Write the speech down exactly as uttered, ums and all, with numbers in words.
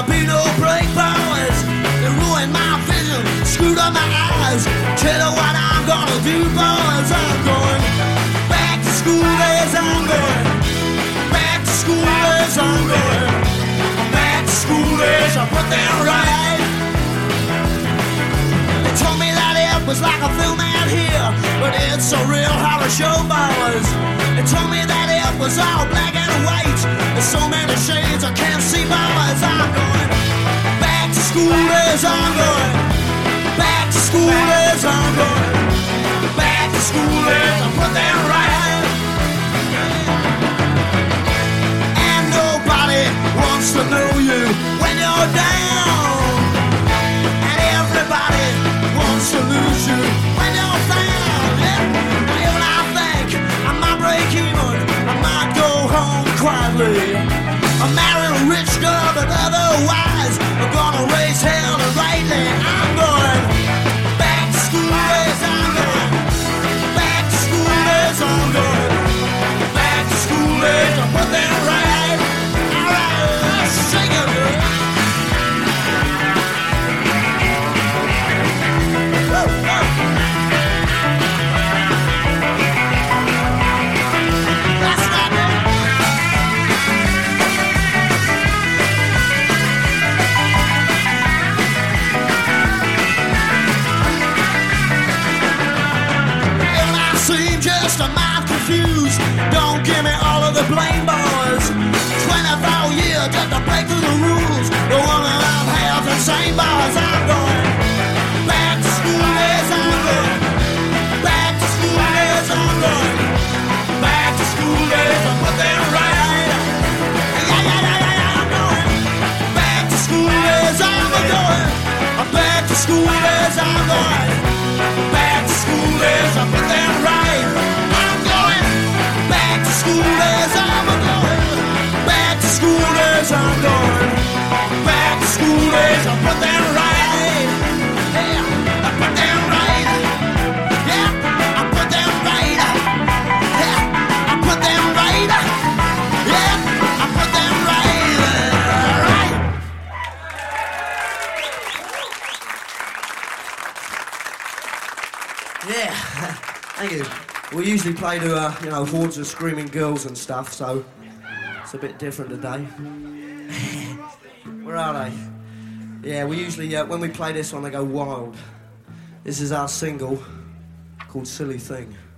be no break boys. They ruined my vision, screwed up my eyes. Tell her what I'm gonna do, boys. I'm going back to school days. I'm going back to school days. I'm going back to school days. I put them right. They told me that it was like a film out here, but it's a real horror show, boys. They told me that it was all black and white. There's so many shades I can't see, boys. I'm going back to school days. I'm going back to school days. I'm going back to school days. I put them right. And nobody wants to know you when you're down. And everybody wants to lose you when you're found. Yeah. Now when I think I might break even, I might go home quietly. I marry a rich girl, but otherwise I'm gonna raise hell and rightly. I'm going back to school days. I'm going back to school days. I'm going back to school days. I put them right. All right, sing it. Woo, woo. That's not it. Seem just a mite confused. Don't give me all of the blame, boys. twenty-four years just to break through the rules. The one that I've had the same, boys. I'm going back to school days. I'm going back to school days. I'm going back to school days. I put them right. Yeah, yeah, yeah, yeah, yeah. I'm going back to school days. I'm going back to school days. I'm going back to school days. I put them right. I'm going back to school days. I'm going back to school days. I'm going back to school days. I put them right. Yeah, I put them right. Yeah, I put them right. Yeah, I put them right. Yeah, I put them right. Right. Yeah, thank you. We usually play to, uh, you know, hordes of screaming girls and stuff, so it's a bit different today. Where are they? Yeah, we usually, uh, when we play this one, they go wild. This is our single called Silly Thing.